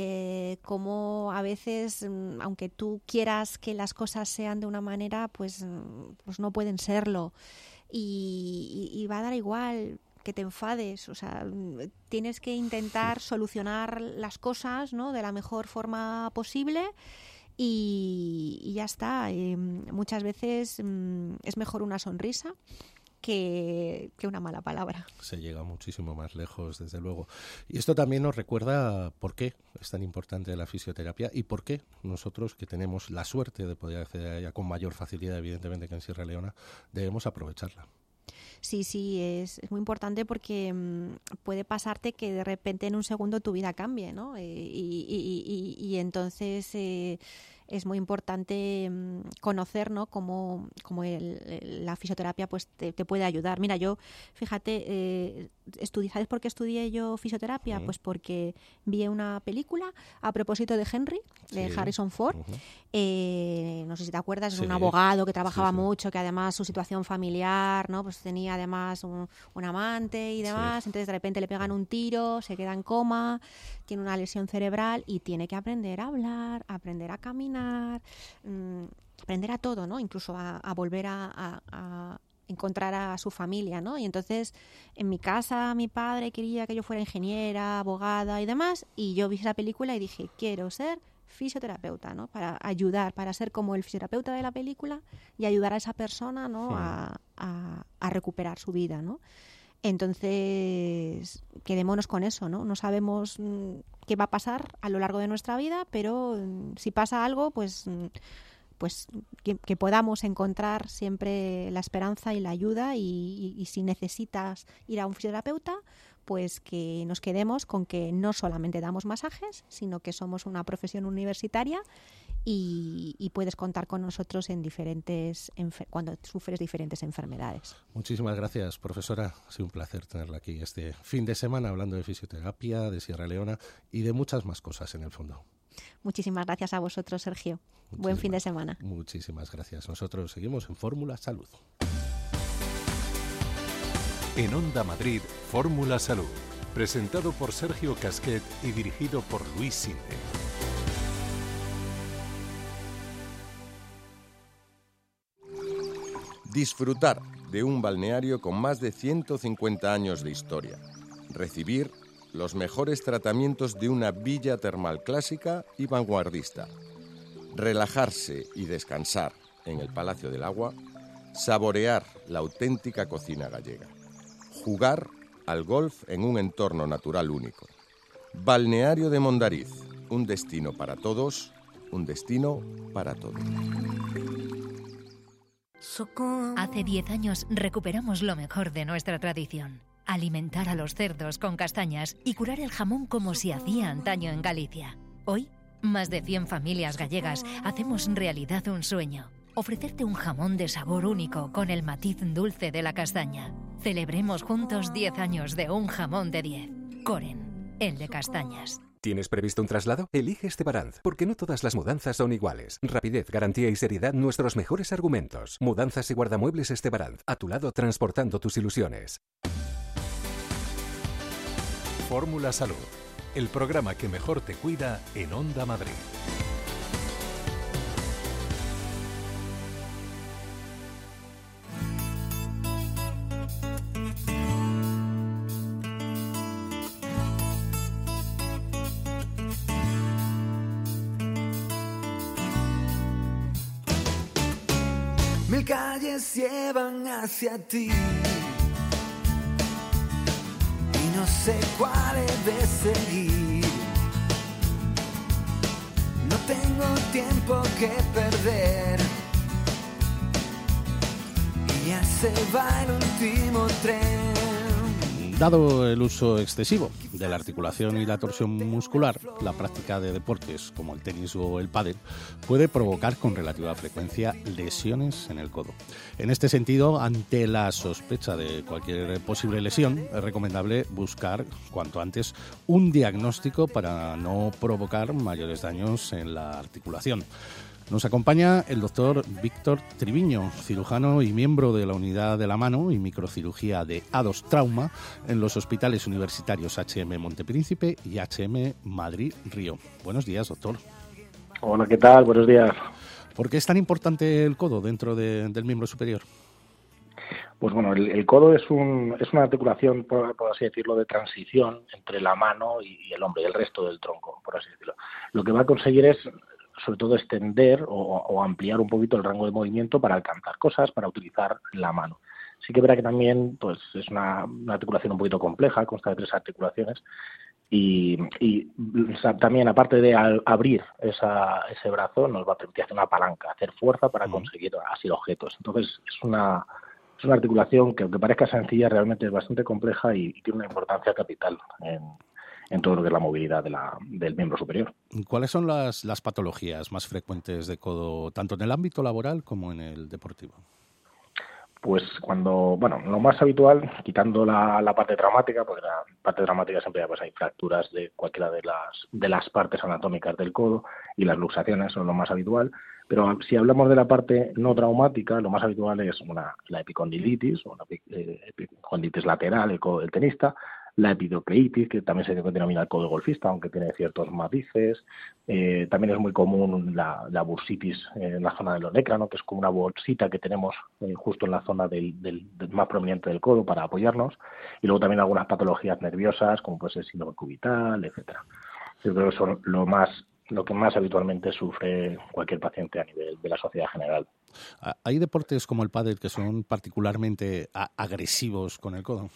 eh, cómo a veces, aunque tú quieras que las cosas sean de una manera, pues, pues no pueden serlo. Y, y, y va a dar igual que te enfades, o sea, tienes que intentar solucionar las cosas, ¿no?, de la mejor forma posible. Y, y ya está. Eh, muchas veces mm, es mejor una sonrisa que, que una mala palabra. Se llega muchísimo más lejos, desde luego. Y esto también nos recuerda por qué es tan importante la fisioterapia y por qué nosotros, que tenemos la suerte de poder acceder a ella con mayor facilidad, evidentemente, que en Sierra Leona, debemos aprovecharla. Sí, sí, es, es muy importante porque mmm, puede pasarte que de repente en un segundo tu vida cambie, ¿no? Eh, y, y, y, y entonces eh, es muy importante mmm, conocer, ¿no?, cómo, cómo el, el, la fisioterapia pues te, te puede ayudar. Mira, yo, fíjate, eh, estudié, ¿sabes por qué estudié yo fisioterapia? Sí. Pues porque vi una película a propósito de Henry, de sí. Harrison Ford. Uh-huh. Eh, no sé si te acuerdas, es sí. un abogado que trabajaba sí, sí. mucho, que además su situación familiar, ¿no?, pues tenía además un, un amante y demás, sí. entonces de repente le pegan un tiro, se queda en coma, tiene una lesión cerebral y tiene que aprender a hablar, aprender a caminar, mmm, aprender a todo, ¿no?, incluso a, a volver a, a, a encontrar a su familia, ¿no? Y entonces en mi casa mi padre quería que yo fuera ingeniera, abogada y demás, y yo vi esa película y dije, quiero ser fisioterapeuta, ¿no? Para ayudar, para ser como el fisioterapeuta de la película y ayudar a esa persona, ¿no? Sí. a, a, a recuperar su vida, ¿no? Entonces, quedémonos con eso, ¿no? No sabemos mm, qué va a pasar a lo largo de nuestra vida, pero mm, si pasa algo, pues, mm, pues que, que podamos encontrar siempre la esperanza y la ayuda y, y, y si necesitas ir a un fisioterapeuta, pues que nos quedemos con que no solamente damos masajes, sino que somos una profesión universitaria y, y puedes contar con nosotros en diferentes cuando sufres diferentes enfermedades. Muchísimas gracias, profesora. Ha sido un placer tenerla aquí este fin de semana hablando de fisioterapia, de Sierra Leona y de muchas más cosas en el fondo. Muchísimas gracias a vosotros, Sergio. Muchísimas, Buen fin de semana. Muchísimas gracias. Nosotros seguimos en Fórmula Salud. En Onda Madrid, Fórmula Salud, presentado por Sergio Casquet y dirigido por Luis Sinde. Disfrutar de un balneario con más de ciento cincuenta años de historia. Recibir los mejores tratamientos de una villa termal clásica y vanguardista. Relajarse y descansar en el Palacio del Agua. Saborear la auténtica cocina gallega. Jugar al golf en un entorno natural único. Balneario de Mondariz, un destino para todos, un destino para todos. Hace diez años recuperamos lo mejor de nuestra tradición. Alimentar a los cerdos con castañas y curar el jamón como se hacía antaño en Galicia. Hoy, más de cien familias gallegas hacemos realidad un sueño. Ofrecerte un jamón de sabor único con el matiz dulce de la castaña. Celebremos juntos diez años de un jamón de diez. Coren, el de castañas. ¿Tienes previsto un traslado? Elige Estebaranz, porque no todas las mudanzas son iguales. Rapidez, garantía y seriedad, nuestros mejores argumentos. Mudanzas y guardamuebles Estebaranz, a tu lado transportando tus ilusiones. Fórmula Salud, el programa que mejor te cuida en Onda Madrid. Mil calles llevan hacia ti y no sé cuál he de seguir. No tengo tiempo que perder y ya se va el último tren. Dado el uso excesivo de la articulación y la torsión muscular, la práctica de deportes como el tenis o el pádel puede provocar con relativa frecuencia lesiones en el codo. En este sentido, ante la sospecha de cualquier posible lesión, es recomendable buscar cuanto antes un diagnóstico para no provocar mayores daños en la articulación. Nos acompaña el doctor Víctor Triviño, cirujano y miembro de la Unidad de la Mano y Microcirugía de A dos Trauma en los hospitales universitarios H M Montepríncipe y H M Madrid Río. Buenos días, doctor. Hola, ¿qué tal? Buenos días. ¿Por qué es tan importante el codo dentro de, del miembro superior? Pues bueno, el, el codo es un es una articulación, por, por así decirlo, de transición entre la mano y, y el hombro y el resto del tronco, por así decirlo. Lo que va a conseguir es, sobre todo, extender o, o ampliar un poquito el rango de movimiento para alcanzar cosas, para utilizar la mano. Sí que verá que también pues es una, una articulación un poquito compleja, consta de tres articulaciones y, y o sea, también, aparte de al abrir esa, ese brazo, nos va a permitir hacer una palanca, hacer fuerza para conseguir así objetos. Entonces es una, es una articulación que, aunque parezca sencilla, realmente es bastante compleja y, y tiene una importancia capital en en todo lo que es la movilidad de la, del miembro superior. ¿Cuáles son las, las patologías más frecuentes de codo, tanto en el ámbito laboral como en el deportivo? Pues cuando, bueno, lo más habitual, quitando la, la parte traumática, porque la parte traumática siempre pues hay fracturas de cualquiera de las, de las partes anatómicas del codo y las luxaciones son lo más habitual, pero si hablamos de la parte no traumática, lo más habitual es una, la epicondilitis, o la epiconditis lateral, el codo del tenista, la epidocleitis, que también se denomina el codo golfista, aunque tiene ciertos matices. Eh, también es muy común la, la bursitis en la zona del onécrano, que es como una bolsita que tenemos eh, justo en la zona del, del, del más prominente del codo para apoyarnos. Y luego también algunas patologías nerviosas, como puede ser síndrome cubital, etcétera. Yo creo que son lo más lo que más habitualmente sufre cualquier paciente a nivel de la sociedad general. ¿Hay deportes como el pádel que son particularmente agresivos con el codo?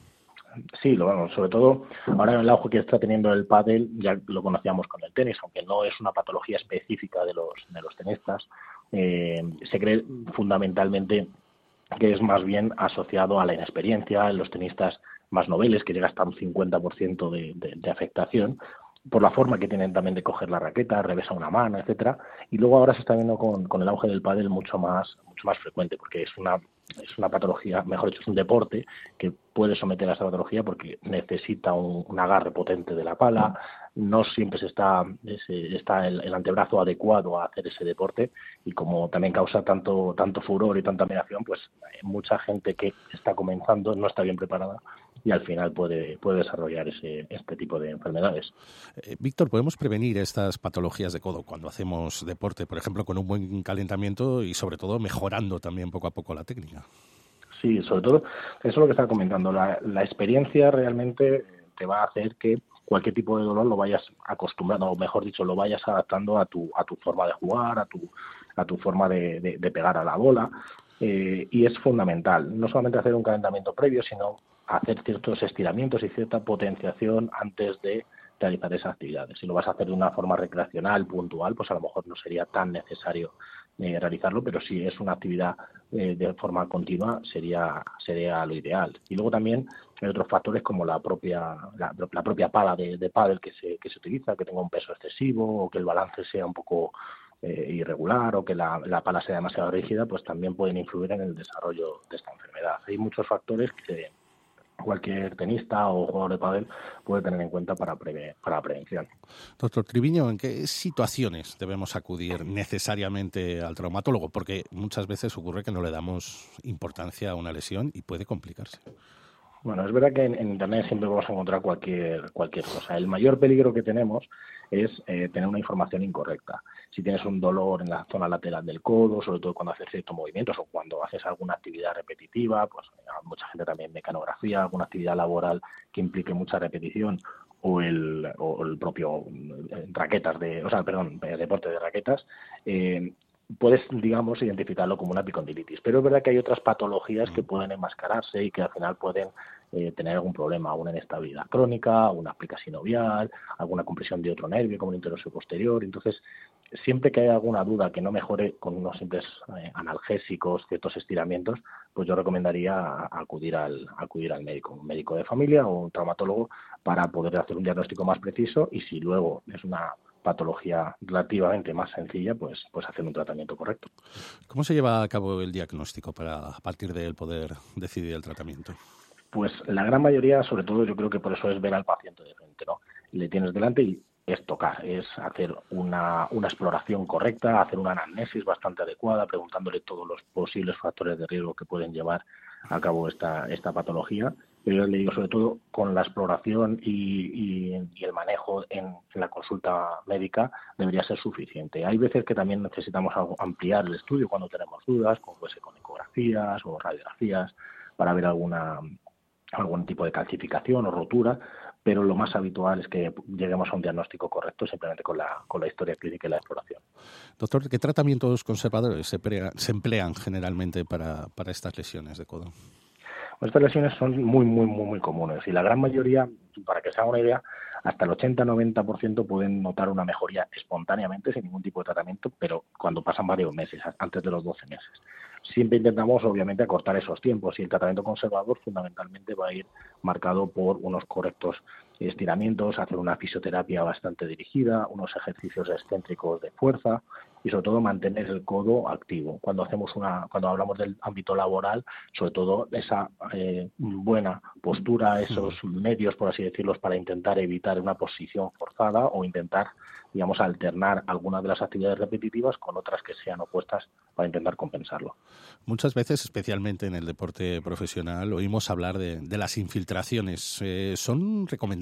Sí, lo vamos, sobre todo ahora en el auge que está teniendo el pádel, ya lo conocíamos con el tenis, aunque no es una patología específica de los de los tenistas, eh, se cree fundamentalmente que es más bien asociado a la inexperiencia en los tenistas más noveles, que llega hasta un cincuenta por ciento de, de, de afectación, por la forma que tienen también de coger la raqueta, revesa una mano, etcétera. Y luego ahora se está viendo con, con el auge del pádel mucho más mucho más frecuente, porque es una es una patología, mejor dicho, es un deporte que puede someter a esta patología porque necesita un, un agarre potente de la pala, no siempre se está ese, está el, el antebrazo adecuado a hacer ese deporte, y como también causa tanto tanto furor y tanta admiración, pues mucha gente que está comenzando no está bien preparada y al final puede puede desarrollar ese este tipo de enfermedades. Eh, Víctor, ¿podemos prevenir estas patologías de codo cuando hacemos deporte, por ejemplo, con un buen calentamiento y sobre todo mejorando también poco a poco la técnica? Sí, sobre todo, eso es lo que estaba comentando, la, la experiencia realmente te va a hacer que cualquier tipo de dolor lo vayas acostumbrando, o mejor dicho, lo vayas adaptando a tu a tu forma de jugar, a tu a tu forma de, de, de pegar a la bola, eh, y es fundamental, no solamente hacer un calentamiento previo, sino hacer ciertos estiramientos y cierta potenciación antes de realizar esas actividades. Si lo vas a hacer de una forma recreacional, puntual, pues a lo mejor no sería tan necesario eh, realizarlo, pero si es una actividad eh, de forma continua sería sería lo ideal. Y luego también hay otros factores como la propia la, la propia pala de, de pádel que se que se utiliza, que tenga un peso excesivo o que el balance sea un poco eh, irregular o que la, la pala sea demasiado rígida, pues también pueden influir en el desarrollo de esta enfermedad. Hay muchos factores que cualquier tenista o jugador de pádel puede tener en cuenta para, preve, para la prevención. Doctor Triviño, ¿en qué situaciones debemos acudir necesariamente al traumatólogo? Porque muchas veces ocurre que no le damos importancia a una lesión y puede complicarse. Bueno, es verdad que en, en Internet siempre vamos a encontrar cualquier cualquier cosa. El mayor peligro que tenemos es eh, tener una información incorrecta. Si tienes un dolor en la zona lateral del codo, sobre todo cuando haces ciertos movimientos o cuando haces alguna actividad repetitiva, pues mucha gente también mecanografía, alguna actividad laboral que implique mucha repetición, o el o el propio eh, raquetas de, o sea, perdón, deporte de raquetas, eh, puedes, digamos, identificarlo como una epicondilitis. Pero es verdad que hay otras patologías que pueden enmascararse y que al final pueden eh, tener algún problema, una inestabilidad crónica, una plica sinovial, alguna compresión de otro nervio como el interosseo posterior. Entonces, siempre que haya alguna duda que no mejore con unos simples eh, analgésicos, ciertos estiramientos, pues yo recomendaría acudir al acudir al médico, un médico de familia o un traumatólogo, para poder hacer un diagnóstico más preciso, y si luego es una patología relativamente más sencilla, pues pues hacer un tratamiento correcto. ¿Cómo se lleva a cabo el diagnóstico para a partir de él poder decidir el tratamiento? Pues la gran mayoría, sobre todo, yo creo que por eso es ver al paciente de frente, ¿no? Le tienes delante y es tocar, es hacer una, una exploración correcta, hacer una anamnesis bastante adecuada, preguntándole todos los posibles factores de riesgo que pueden llevar a cabo esta, esta patología. Pero yo le digo, sobre todo, con la exploración y, y, y el manejo en, en la consulta médica debería ser suficiente. Hay veces que también necesitamos ampliar el estudio cuando tenemos dudas, como puede ser con ecografías o radiografías, para ver alguna algún tipo de calcificación o rotura, pero lo más habitual es que lleguemos a un diagnóstico correcto simplemente con la, con la historia clínica y la exploración. Doctor, ¿qué tratamientos conservadores se, pre, se emplean generalmente para, para estas lesiones de codo? Estas lesiones son muy, muy, muy, muy comunes y la gran mayoría, para que se haga una idea, hasta el ochenta a noventa por ciento pueden notar una mejoría espontáneamente sin ningún tipo de tratamiento, pero cuando pasan varios meses, antes de los doce meses. Siempre intentamos, obviamente, acortar esos tiempos y el tratamiento conservador fundamentalmente va a ir marcado por unos correctos estiramientos, hacer una fisioterapia bastante dirigida, unos ejercicios excéntricos de fuerza y sobre todo mantener el codo activo. Cuando hacemos una, cuando hablamos del ámbito laboral, sobre todo esa eh, buena postura, esos medios, por así decirlo, para intentar evitar una posición forzada o intentar, digamos, alternar algunas de las actividades repetitivas con otras que sean opuestas para intentar compensarlo. Muchas veces, especialmente en el deporte profesional, oímos hablar de, de las infiltraciones. Eh, ¿Son recomendables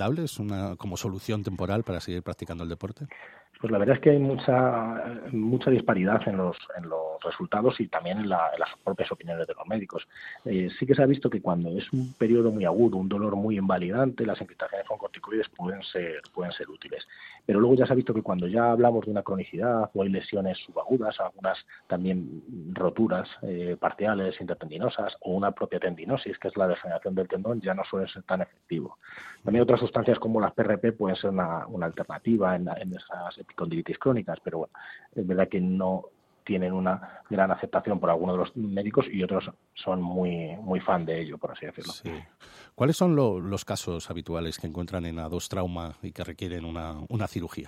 recomendable? ¿Es una como solución temporal para seguir practicando el deporte? Pues la verdad es que hay mucha mucha disparidad en los en los resultados y también en, la, en las propias opiniones de los médicos. Eh, sí que se ha visto que cuando es un periodo muy agudo, un dolor muy invalidante, las incitaciones con corticoides pueden ser pueden ser útiles. Pero luego ya se ha visto que cuando ya hablamos de una cronicidad o hay lesiones subagudas, algunas también roturas eh, parciales intertendinosas o una propia tendinosis, que es la degeneración del tendón, ya no suele ser tan efectivo. También otras sustancias como las P R P pueden ser una, una alternativa en, en esas epicondilitis crónicas, pero bueno, es verdad que no tienen una gran aceptación por algunos de los médicos y otros son muy muy fan de ello, por así decirlo. Sí. ¿Cuáles son lo, los casos habituales que encuentran en A dos trauma y que requieren una, una cirugía?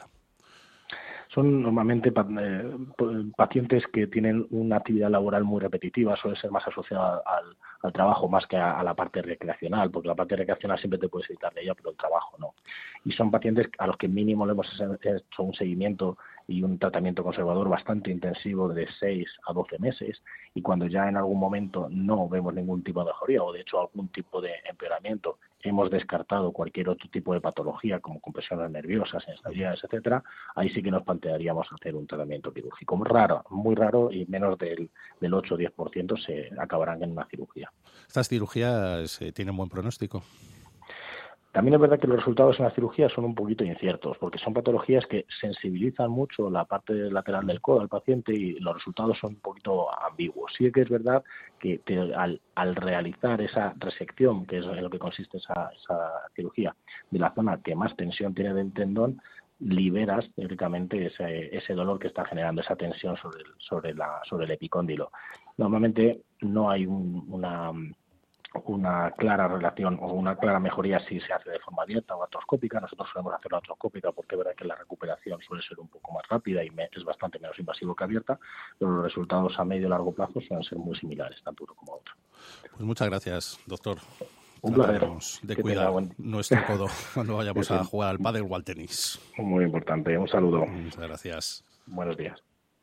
Son normalmente eh, pacientes que tienen una actividad laboral muy repetitiva, suele ser más asociada al, al trabajo más que a, a la parte recreacional, porque la parte recreacional siempre te puedes evitar de ella, pero el trabajo no. Y son pacientes a los que mínimo le hemos hecho un seguimiento y un tratamiento conservador bastante intensivo de seis a doce meses, y cuando ya en algún momento no vemos ningún tipo de mejoría o de hecho algún tipo de empeoramiento, hemos descartado cualquier otro tipo de patología como compresiones nerviosas, inestabilidades, etcétera, ahí sí que nos plantearíamos hacer un tratamiento quirúrgico. Raro, muy raro, y menos del, del ocho o diez por ciento se acabarán en una cirugía. ¿Estas cirugías eh, tienen buen pronóstico? También es verdad que los resultados en la cirugía son un poquito inciertos, porque son patologías que sensibilizan mucho la parte lateral del codo al paciente y los resultados son un poquito ambiguos. Sí que es verdad que te, al, al realizar esa resección, que es en lo que consiste esa, esa cirugía, de la zona que más tensión tiene del tendón, liberas teóricamente ese, ese dolor que está generando esa tensión sobre el, sobre la, sobre el epicóndilo. Normalmente no hay un, una... una clara relación o una clara mejoría si se hace de forma abierta o artroscópica. Nosotros solemos hacerlo artroscópica porque es verdad que la recuperación suele ser un poco más rápida y me, es bastante menos invasivo que abierta, pero los resultados a medio y largo plazo suelen ser muy similares, tanto uno como otro. Pues muchas gracias, doctor. Un placer. De que cuidar buen... nuestro codo cuando vayamos a jugar al pádel o al tenis. Muy importante. Un saludo. Muchas gracias. Buenos días.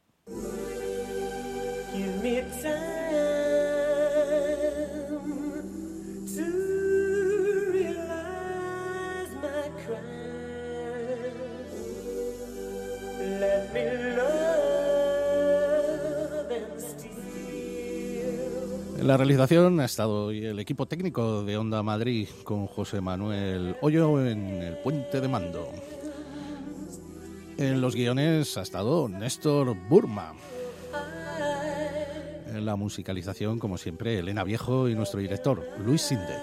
En la realización ha estado hoy el equipo técnico de Onda Madrid con José Manuel Hoyo en el puente de mando. En los guiones ha estado Néstor Burma. En la musicalización, como siempre, Elena Viejo y nuestro director, Luis Sinde.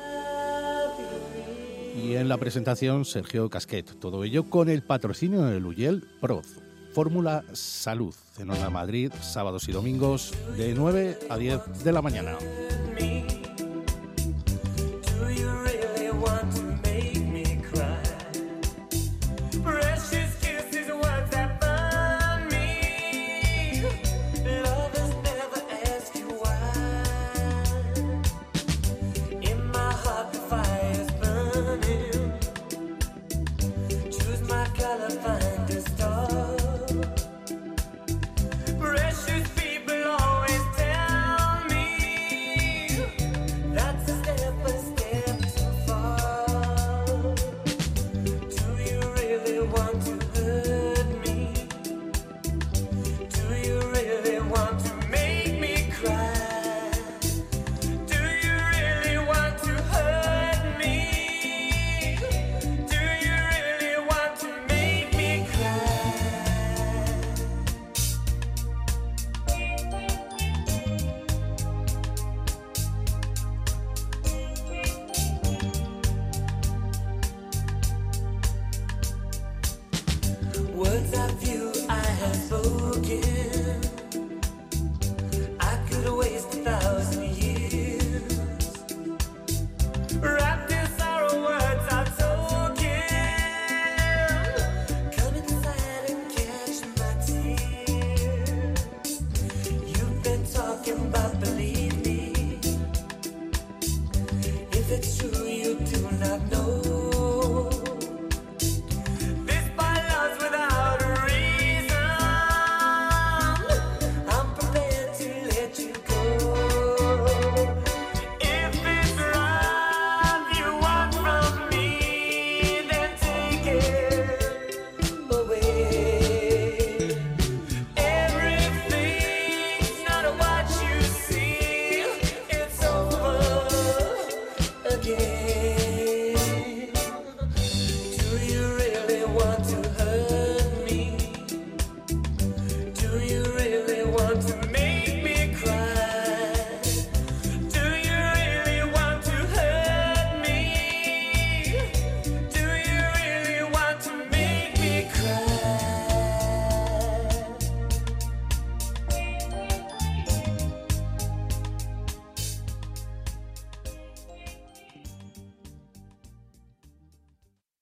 Y en la presentación, Sergio Casquet. Todo ello con el patrocinio de Luyel Prof. Fórmula Salud, en Onda Madrid, sábados y domingos, de nueve a diez de la mañana. Words of you I have spoken.